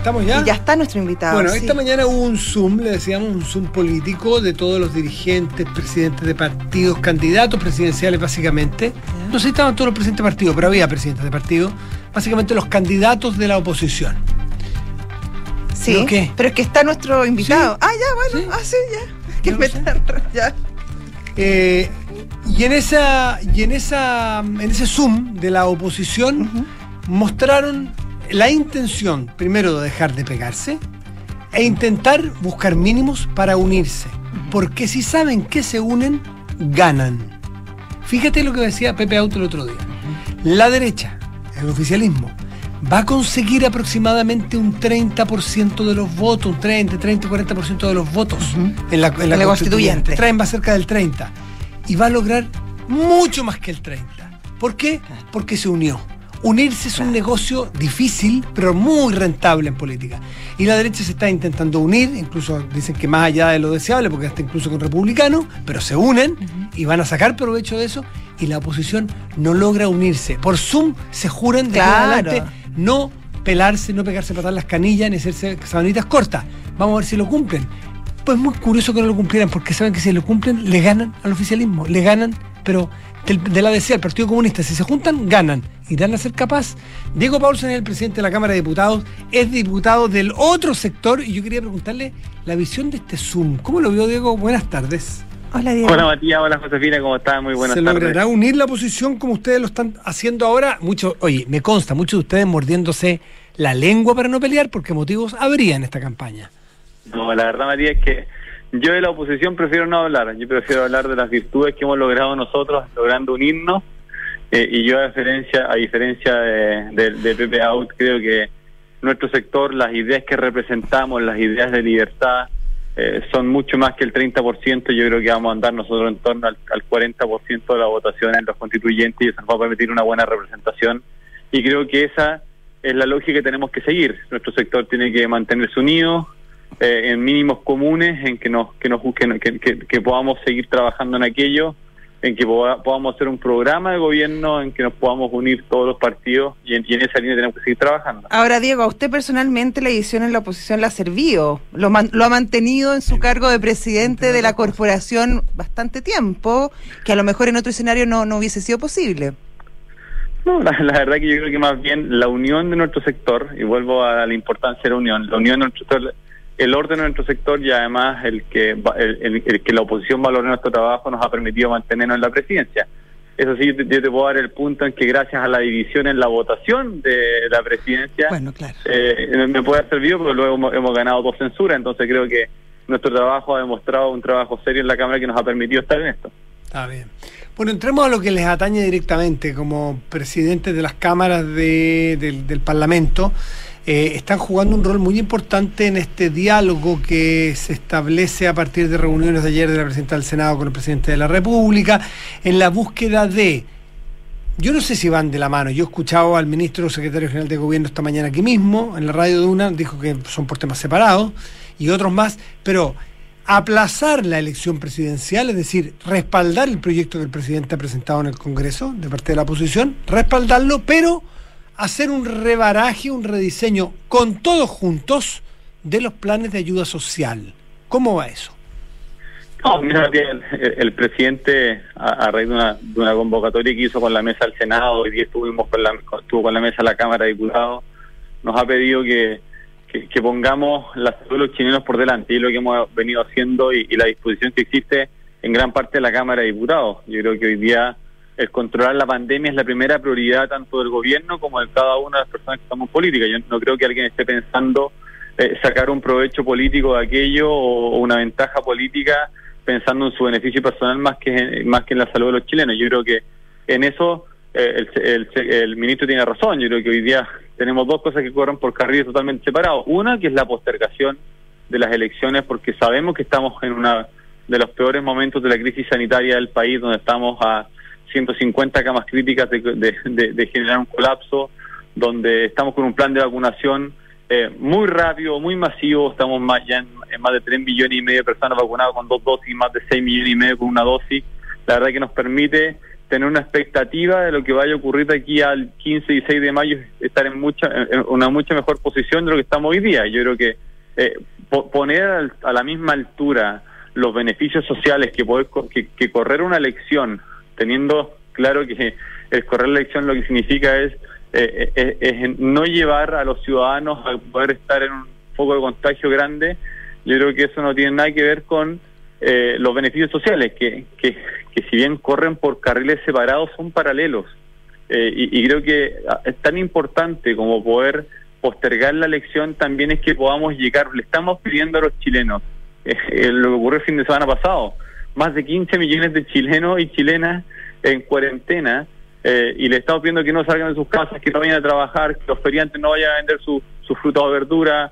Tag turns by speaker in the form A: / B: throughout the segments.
A: ¿Estamos ya?
B: Y ya está nuestro invitado.
A: Bueno,
B: sí.
A: Esta mañana hubo un Zoom, le decíamos un Zoom político de todos los dirigentes, presidentes de partidos, candidatos presidenciales básicamente. No sé si estaban todos los presidentes de partido, pero había presidentes de partido. Básicamente los candidatos de la oposición.
B: Sí,
A: ¿Qué?
B: pero es que está nuestro invitado.
A: ¿Sí?
B: Ah, ya, bueno,
A: ¿Sí?
B: sí, ya. Que
A: No
B: me
A: sé.
B: ya.
A: Y en ese Zoom de la oposición mostraron la intención, primero, de dejar de pegarse e intentar buscar mínimos para unirse. Porque si saben que se unen, ganan. Fíjate lo que decía Pepe Auto el otro día. La derecha, el oficialismo, va a conseguir aproximadamente un 30% de los votos, un 30, 40% de los votos en la constituyente. Va cerca del 30%. Y va a lograr mucho más que el 30%. ¿Por qué? Porque se unió. Unirse es un negocio difícil, pero muy rentable en política. Y la derecha se está intentando unir, incluso dicen que más allá de lo deseable, porque hasta incluso con republicanos, pero se unen y van a sacar provecho de eso, y la oposición no logra unirse. Por Zoom se juran de que adelante no pelarse, no pegarse patar las canillas, ni hacerse sabanitas cortas. Vamos a ver si lo cumplen. Pues muy curioso que no lo cumplieran, porque saben que si lo cumplen, le ganan al oficialismo, le ganan, pero de la DC al Partido Comunista, si se juntan, ganan. Y van a ser capaz. Diego Paulsen es el presidente de la Cámara de Diputados, es diputado del otro sector, y yo quería preguntarle la visión de este Zoom. ¿Cómo lo vio, Diego? Buenas tardes.
B: Hola, Diego.
C: Hola, Matías. Hola, Josefina. ¿Cómo están? Muy buenas tardes.
A: ¿Se logrará unir la oposición como ustedes lo están haciendo ahora? Oye, me consta, muchos de ustedes mordiéndose la lengua para no pelear, porque motivos habría en esta campaña.
C: No, la verdad, Matías, es que yo de la oposición prefiero no hablar. Yo prefiero hablar de las virtudes que hemos logrado nosotros, logrando unirnos. Y yo, a diferencia de Pepe Out, creo que nuestro sector, las ideas que representamos, las ideas de libertad, son mucho más que el 30%. Yo creo que vamos a andar nosotros en torno al 40% de la votación en los constituyentes, y eso nos va a permitir una buena representación. Y creo que esa es la lógica que tenemos que seguir. Nuestro sector tiene que mantenerse unido, en mínimos comunes, en que podamos seguir trabajando en aquello, en que podamos hacer un programa de gobierno, en que nos podamos unir todos los partidos, y en esa línea tenemos que seguir trabajando.
B: Ahora, Diego, a usted personalmente la división en la oposición la ha servido, lo ha mantenido en su cargo de presidente de la corporación bastante tiempo, que a lo mejor en otro escenario no hubiese sido posible.
C: No, la verdad que yo creo que más bien la unión de nuestro sector, y vuelvo a la importancia de la unión de nuestro sector, el orden de nuestro sector, y además el que la oposición valore nuestro trabajo, nos ha permitido mantenernos en la presidencia. Eso sí, yo te puedo dar el punto en que gracias a la división en la votación de la presidencia,
B: bueno, claro,
C: me puede haber servido, pero luego hemos ganado 2 censuras. Entonces creo que nuestro trabajo ha demostrado un trabajo serio en la Cámara que nos ha permitido estar en esto.
A: Está bien. Bueno, entremos a lo que les atañe directamente como presidentes de las cámaras del Parlamento. Están jugando un rol muy importante en este diálogo que se establece a partir de reuniones de ayer de la presidenta del Senado con el presidente de la República, en la búsqueda de, yo no sé si van de la mano, yo he escuchado al ministro secretario general de gobierno esta mañana aquí mismo, en la radio de UNA, dijo que son por temas separados, y otros más, pero aplazar la elección presidencial, es decir, respaldar el proyecto que el presidente ha presentado en el Congreso, de parte de la oposición, respaldarlo, pero hacer un rebaraje, un rediseño con todos juntos de los planes de ayuda social. ¿Cómo va eso?
C: No, mira, el presidente, a raíz de una convocatoria que hizo con la mesa del Senado, hoy día estuvo con la mesa de la Cámara de Diputados, nos ha pedido que pongamos la salud de los chilenos por delante, y lo que hemos venido haciendo, y la disposición que existe en gran parte de la Cámara de Diputados. Yo creo que hoy día el controlar la pandemia es la primera prioridad tanto del gobierno como de cada una de las personas que estamos en política. Yo no creo que alguien esté pensando sacar un provecho político de aquello o una ventaja política pensando en su beneficio personal más que en la salud de los chilenos. Yo creo que en eso el ministro tiene razón. Yo creo que hoy día tenemos 2 cosas que corren por carriles totalmente separados. Una, que es la postergación de las elecciones, porque sabemos que estamos en uno de los peores momentos de la crisis sanitaria del país, donde estamos a 150 camas críticas de generar un colapso, donde estamos con un plan de vacunación muy rápido, muy masivo. Estamos ya en más de 3,5 millones de personas vacunadas con 2 dosis, más de 6,5 millones con una dosis. La verdad que nos permite tener una expectativa de lo que vaya a ocurrir de aquí al 15 y 16 de mayo, estar en una mucha mejor posición de lo que estamos hoy día. Yo creo que poner a la misma altura los beneficios sociales que correr una elección, teniendo claro que el correr la elección lo que significa es no llevar a los ciudadanos a poder estar en un foco de contagio grande. Yo creo que eso no tiene nada que ver con los beneficios sociales, que si bien corren por carriles separados, son paralelos. Y creo que es tan importante como poder postergar la elección también es que podamos llegar. Le estamos pidiendo a los chilenos, lo que ocurrió el fin de semana pasado, más de 15 millones de chilenos y chilenas en cuarentena, y le estamos pidiendo que no salgan de sus casas, que no vayan a trabajar, que los feriantes no vayan a vender sus frutas o verduras,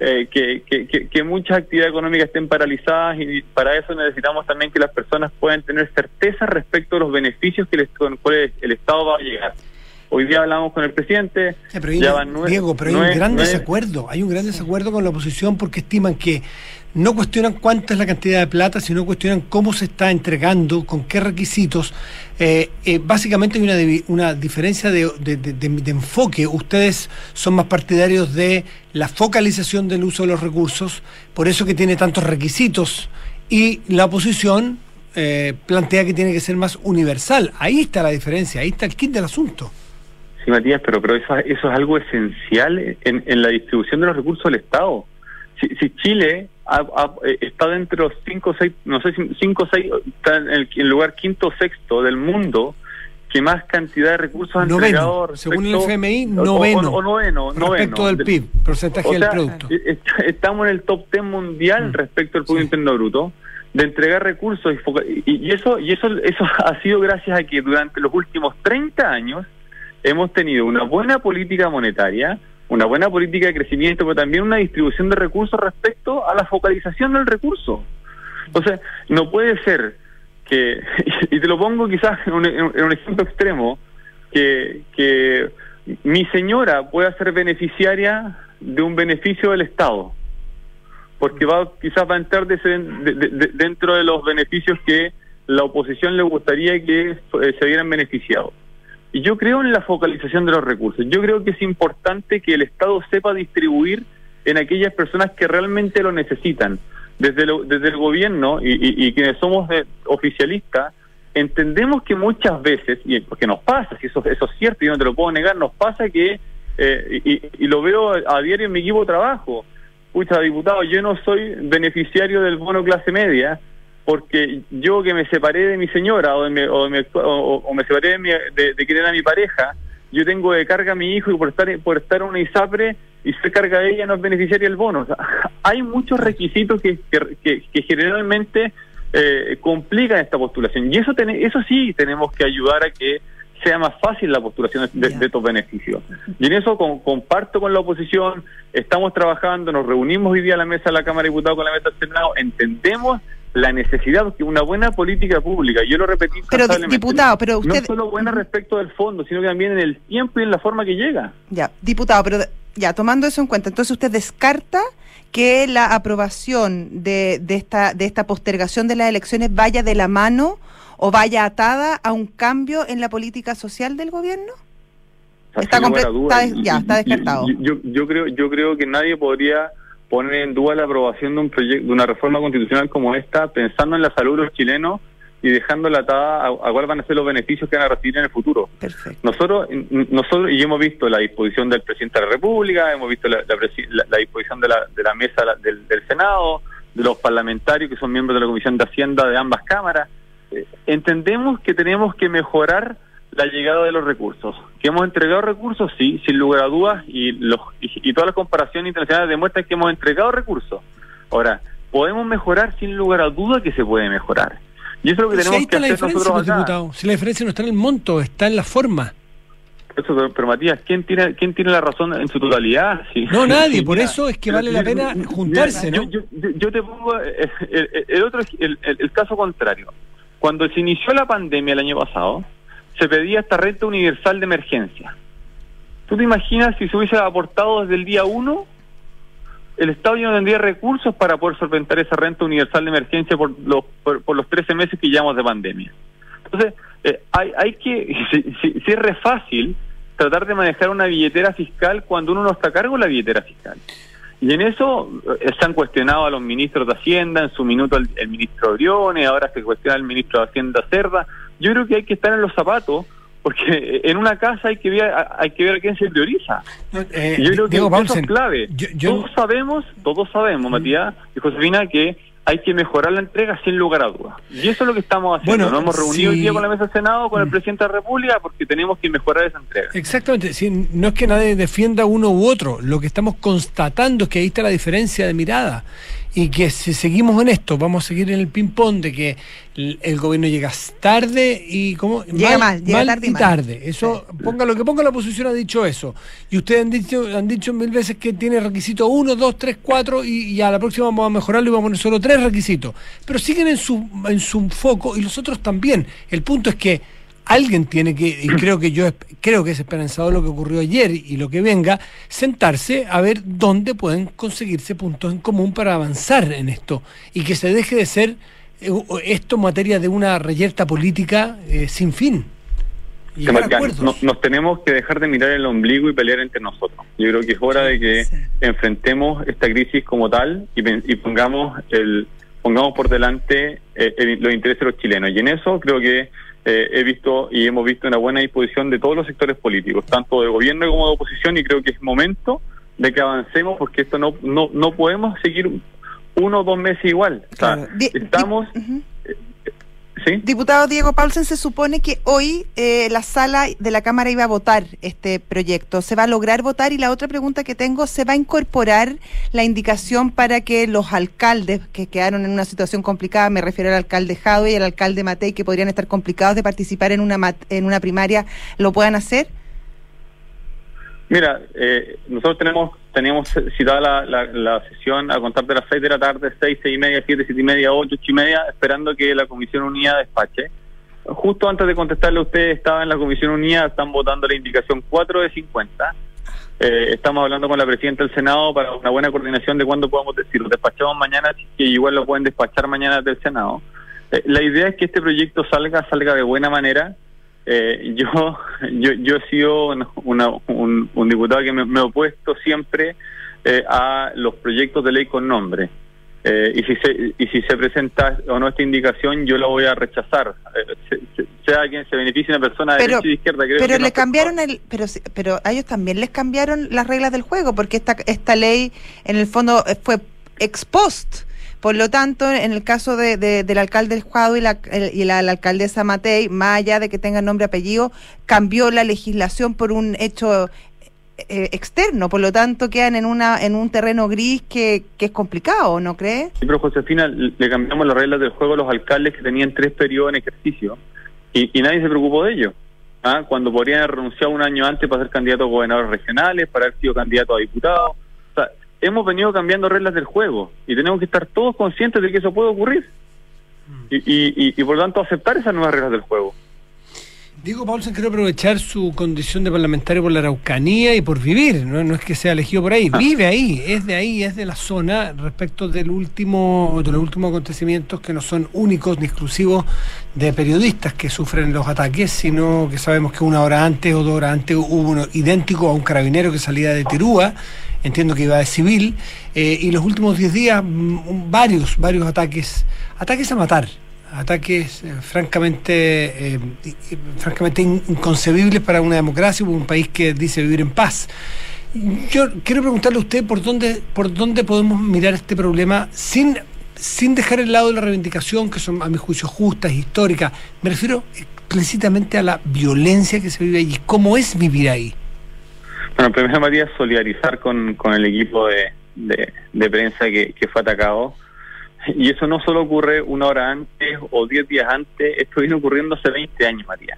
C: que muchas actividades económicas estén paralizadas, y para eso necesitamos también que las personas puedan tener certeza respecto a los beneficios con los cuales el Estado va a llegar. Hoy día hablamos con el presidente.
A: Diego, pero hay un gran desacuerdo. Hay un gran desacuerdo con la oposición porque estiman que no cuestionan cuánta es la cantidad de plata, sino cuestionan cómo se está entregando, con qué requisitos. Básicamente hay una diferencia de enfoque. Ustedes son más partidarios de la focalización del uso de los recursos, por eso que tiene tantos requisitos, y la oposición plantea que tiene que ser más universal. Ahí está la diferencia, ahí está el kit del asunto.
C: Sí, Matías, pero eso es algo esencial en la distribución de los recursos del Estado. Si Chile está dentro de los 5 o 6, no sé si 5 o 6, está en el lugar quinto o sexto del mundo que más cantidad de recursos han entregado respecto,
A: según el FMI, noveno respecto del PIB, porcentaje del producto.
C: Estamos en el top 10 mundial respecto al Producto Interno Bruto de entregar recursos, y eso ha sido gracias a que durante los últimos 30 años hemos tenido una buena política monetaria, una buena política de crecimiento, pero también una distribución de recursos respecto a la focalización del recurso. Entonces, no puede ser que, y te lo pongo quizás en un ejemplo extremo, que mi señora pueda ser beneficiaria de un beneficio del Estado, porque quizás va a entrar dentro de los beneficios que la oposición le gustaría que se vieran beneficiados. Y yo creo en la focalización de los recursos. Yo creo que es importante que el Estado sepa distribuir en aquellas personas que realmente lo necesitan. Desde el gobierno y quienes somos oficialistas, entendemos que muchas veces, y porque nos pasa, si eso es cierto y no te lo puedo negar, nos pasa que, y lo veo a diario en mi equipo de trabajo, pucha, diputado, yo no soy beneficiario del bono clase media, porque yo que me separé de mi señora o me separé de querer a mi pareja, yo tengo de carga a mi hijo, y por estar en una ISAPRE y ser carga de ella no es beneficiaria del bono. O sea, hay muchos requisitos que generalmente complican esta postulación, y eso sí tenemos que ayudar a que sea más fácil la postulación de estos beneficios. Y en eso comparto con la oposición, estamos trabajando, nos reunimos hoy día a la mesa de la Cámara de Diputados con la mesa del Senado, entendemos la necesidad de una buena política pública. Yo lo repetí,
B: pero diputado, pero usted
C: no solo buena respecto del fondo, sino que también en el tiempo y en la forma que llega.
B: Ya, diputado, pero ya tomando eso en cuenta, entonces usted descarta que la aprobación de esta postergación de las elecciones vaya de la mano o vaya atada a un cambio en la política social del gobierno. Está descartado.
C: Yo creo que nadie podría poner en duda la aprobación de una reforma constitucional como esta, pensando en la salud de los chilenos y dejándola atada a cuáles van a ser los beneficios que van a recibir en el futuro.
B: Perfecto.
C: Nosotros y hemos visto la disposición del presidente de la República, hemos visto la disposición de la mesa del Senado, de los parlamentarios que son miembros de la Comisión de Hacienda de ambas cámaras. Entendemos que tenemos que mejorar la llegada de los recursos. ¿Que hemos entregado recursos? Sí, sin lugar a dudas, y todas las comparaciones internacionales demuestran que hemos entregado recursos. Ahora, podemos mejorar, sin lugar a dudas que se puede mejorar. Y eso es lo que tenemos que hacer nosotros acá.
A: Diputado, si la diferencia no está en el monto, está en la forma.
C: Pero Matías, ¿quién tiene la razón en su totalidad? Sí.
A: No, nadie, por eso es que vale la pena juntarse, ¿no?
C: Yo te pongo el caso contrario. Cuando se inició la pandemia el año pasado, se pedía esta renta universal de emergencia. ¿Tú te imaginas si se hubiese aportado desde el día 1? El Estado ya no tendría recursos para poder solventar esa renta universal de emergencia por los 13 meses que llevamos de pandemia. Entonces, hay que, si es re fácil tratar de manejar una billetera fiscal cuando uno no está a cargo de la billetera fiscal. Y en eso se han cuestionado a los ministros de Hacienda, en su minuto el ministro Briones, ahora se cuestiona el ministro de Hacienda Cerda. Yo creo que hay que estar en los zapatos, porque en una casa hay que ver a quién se prioriza. Yo creo que eso es clave. Todos sabemos, Matías y Josefina, que hay que mejorar la entrega sin lugar a dudas. Y eso es lo que estamos haciendo. Nos hemos reunido hoy día con la mesa del Senado, con el presidente de la República, porque tenemos que mejorar esa entrega.
A: Exactamente. Sí, no es que nadie defienda uno u otro. Lo que estamos constatando es que ahí está la diferencia de mirada. Y que si seguimos en esto, vamos a seguir en el ping-pong de que el gobierno llega tarde y ¿cómo?
B: Llega tarde y
A: tarde. Eso, sí. Ponga lo que ponga la oposición, ha dicho eso. Y ustedes han dicho 1000 veces que tiene requisito 1, 2, 3, 4 y a la próxima vamos a mejorarlo y vamos a poner solo 3 requisitos. Pero siguen en su foco y los otros también. El punto es que alguien tiene que, y creo que es esperanzador lo que ocurrió ayer y lo que venga, sentarse a ver dónde pueden conseguirse puntos en común para avanzar en esto y que se deje de ser esto materia de una reyerta política sin fin.
C: Nos tenemos que dejar de mirar el ombligo y pelear entre nosotros. Yo creo que es hora de que enfrentemos esta crisis como tal y pongamos por delante los intereses de los chilenos. Y en eso creo que hemos visto una buena disposición de todos los sectores políticos, tanto de gobierno como de oposición, y creo que es momento de que avancemos, porque esto no podemos seguir 1 o 2 meses igual.
B: Claro.
C: Estamos... ¿Sí?
B: Diputado Diego Paulsen, se supone que hoy la sala de la Cámara iba a votar este proyecto. ¿Se va a lograr votar? Y la otra pregunta que tengo, ¿se va a incorporar la indicación para que los alcaldes que quedaron en una situación complicada, me refiero al alcalde Jadwe y al alcalde Matei, que podrían estar complicados de participar en una primaria, lo puedan hacer?
C: Mira, nosotros teníamos citada la sesión a contar de las 6 de la tarde, 6, 6 y media, 7, 7 y media, 8, 8 y media, esperando que la Comisión Unida despache. Justo antes de contestarle a usted, estaba en la Comisión Unida, están votando la indicación 4 de 50. Estamos hablando con la Presidenta del Senado para una buena coordinación de cuándo podamos decir, lo despachamos mañana, que igual lo pueden despachar mañana del Senado. La idea es que este proyecto salga de buena manera. Yo he sido un diputado que me he opuesto siempre a los proyectos de ley con nombre, y si se presenta o no esta indicación, yo la voy a rechazar, sea quien se beneficie, una persona de derecha y de izquierda.
B: Pero le cambiaron pero a ellos también les cambiaron las reglas del juego, porque esta ley en el fondo fue ex post. Por lo tanto, en el caso del alcalde Jadwe y la alcaldesa Matei, más allá de que tengan nombre y apellido, cambió la legislación por un hecho externo. Por lo tanto, quedan en un terreno gris que es complicado, ¿no cree?
C: Sí, pero Josefina, le cambiamos las reglas del juego a los alcaldes que tenían 3 periodos en ejercicio y nadie se preocupó de ello. Cuando podrían haber renunciado un año antes para ser candidatos a gobernadores regionales, para haber sido candidatos a diputados. Hemos venido cambiando reglas del juego y tenemos que estar todos conscientes de que eso puede ocurrir y por lo tanto aceptar esas nuevas reglas del juego.
A: Diego Paulsen, quiero aprovechar su condición de parlamentario por la Araucanía y por vivir, no es que sea elegido por ahí, vive ahí, es de la zona, respecto de los últimos acontecimientos que no son únicos ni exclusivos de periodistas que sufren los ataques, sino que sabemos que 1 hora antes o 2 horas antes hubo uno idéntico a un carabinero que salía de Tirúa, entiendo que iba de civil, y los últimos 10 días varios ataques a matar. Ataques francamente inconcebibles para una democracia, un país que dice vivir en paz. Yo quiero preguntarle a usted por dónde podemos mirar este problema sin dejar el lado de la reivindicación, que son a mi juicio justas, históricas. Me refiero explícitamente a la violencia que se vive allí. ¿Cómo es vivir ahí?
C: Bueno, primero, Matías, solidarizar con el equipo de prensa que fue atacado. Y eso no solo ocurre 1 hora antes o 10 días antes, esto viene ocurriendo hace 20 años, Matías.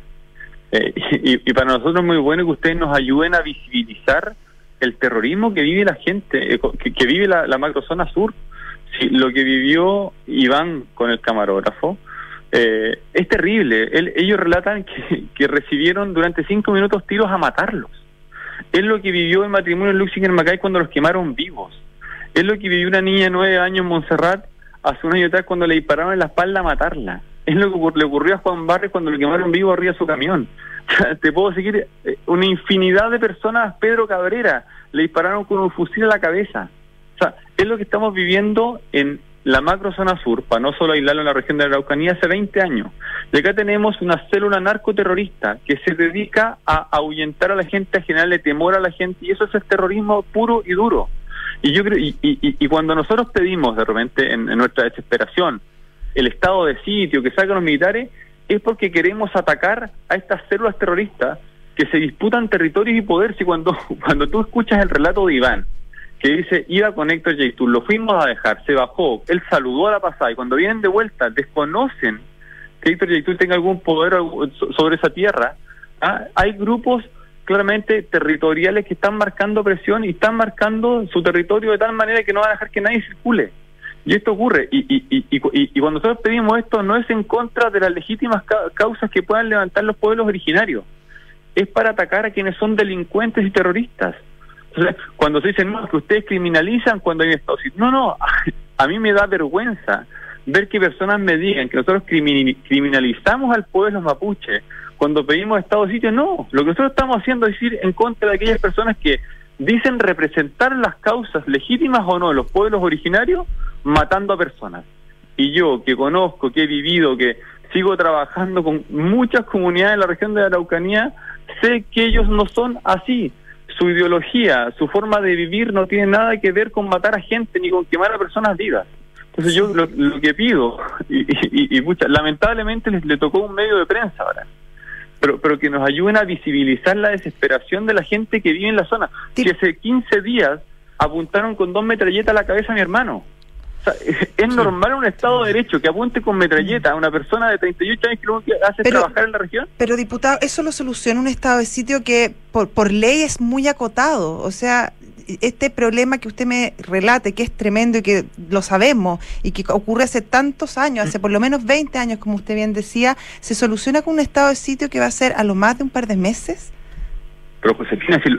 C: Y para nosotros es muy bueno que ustedes nos ayuden a visibilizar el terrorismo que vive la gente, que vive la macrozona sur. Sí, lo que vivió Iván con el camarógrafo es terrible. Ellos relatan que recibieron durante 5 minutos tiros a matarlos. Es lo que vivió el matrimonio en Luxinger Macay cuando los quemaron vivos. Es lo que vivió una niña de 9 años en Montserrat hace un año atrás cuando le dispararon en la espalda a matarla. es lo que le ocurrió a Juan Barrios cuando le quemaron vivo arriba de su camión. Te puedo seguir, una infinidad de personas, Pedro Cabrera, le dispararon con un fusil a la cabeza. O sea, es lo que estamos viviendo en la macro zona sur, para no solo aislarlo en la región de la Araucanía, hace 20 años. Y acá tenemos una célula narcoterrorista que se dedica a ahuyentar a la gente, a generarle temor a la gente, y eso es el terrorismo puro y duro. Y yo creo, y cuando nosotros pedimos de repente en nuestra desesperación el estado de sitio, que salgan los militares, es porque queremos atacar a estas células terroristas que se disputan territorios y poder. Si cuando tú escuchas el relato de Iván, que dice, iba con Héctor Yaitul, lo fuimos a dejar, se bajó, él saludó a la pasada, y cuando vienen de vuelta desconocen que Héctor Yaitul tenga algún poder sobre esa tierra. Hay grupos claramente territoriales que están marcando presión y están marcando su territorio de tal manera que no van a dejar que nadie circule. Y esto ocurre, y cuando nosotros pedimos esto, no es en contra de las legítimas causas que puedan levantar los pueblos originarios, es para atacar a quienes son delincuentes y terroristas. Entonces, cuando se dice, no, que ustedes criminalizan cuando hay un estado de sitio. No, a mí me da vergüenza ver que personas me digan que nosotros criminalizamos al pueblo mapuche cuando pedimos estado de sitio. No, lo que nosotros estamos haciendo es ir en contra de aquellas personas que dicen representar las causas legítimas o no de los pueblos originarios, matando a personas. Y yo, que conozco, que he vivido, que sigo trabajando con muchas comunidades en la región de la Araucanía, sé que ellos no son así. Su ideología, su forma de vivir no tiene nada que ver con matar a gente ni con quemar a personas vivas. Entonces yo lo que pido, y lamentablemente le tocó un medio de prensa ahora, pero que nos ayuden a visibilizar la desesperación de la gente que vive en la zona. Que hace 15 días apuntaron con 2 metralletas a la cabeza a mi hermano. O sea, es normal en un Estado de Derecho que apunte con metralleta a una persona de 38 años que hace trabajar en la región.
B: Pero, diputado, eso lo soluciona un estado de sitio que por ley es muy acotado. O sea, este problema que usted me relate, que es tremendo y que lo sabemos, y que ocurre hace tantos años, hace por lo menos 20 años, como usted bien decía, ¿se soluciona con un estado de sitio que va a ser a lo más de un par de meses?
C: Pero, Josefina, si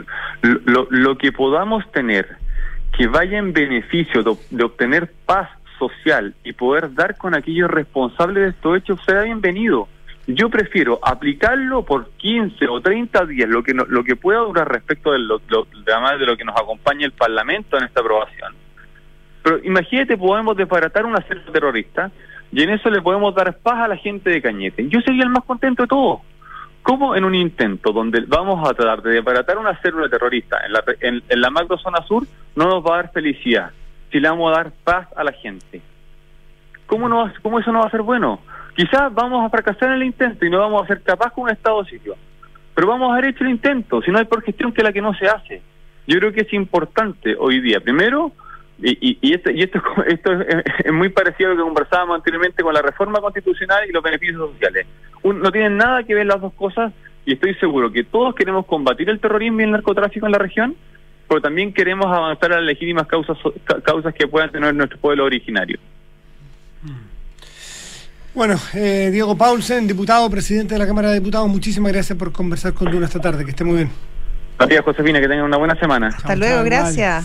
C: lo que podamos tener que vaya en beneficio de obtener paz social y poder dar con aquellos responsables de estos hechos, será bienvenido. Yo prefiero aplicarlo por 15 o 30 días, lo que pueda durar respecto de lo que nos acompaña el Parlamento en esta aprobación. Pero imagínate, podemos desbaratar una célula terrorista y en eso le podemos dar paz a la gente de Cañete. Yo sería el más contento de todos. ¿Cómo en un intento donde vamos a tratar de desbaratar una célula terrorista en la macro zona sur no nos va a dar felicidad si le vamos a dar paz a la gente? ¿Cómo eso no va a ser bueno? Quizás vamos a fracasar en el intento y no vamos a ser capaces con un estado de sitio, pero vamos a haber hecho el intento, si no hay peor gestión que la que no se hace. Yo creo que es importante hoy día, primero, esto es muy parecido a lo que conversábamos anteriormente con la reforma constitucional y los beneficios sociales. No tienen nada que ver las dos cosas, y estoy seguro que todos queremos combatir el terrorismo y el narcotráfico en la región, pero también queremos avanzar a las legítimas causas que puedan tener nuestro pueblo originario.
A: Bueno, Diego Paulsen, diputado, presidente de la Cámara de Diputados, muchísimas gracias por conversar con Duna esta tarde, que esté muy bien.
C: Gracias, Josefina, que tengan una buena semana.
B: Hasta luego, gracias.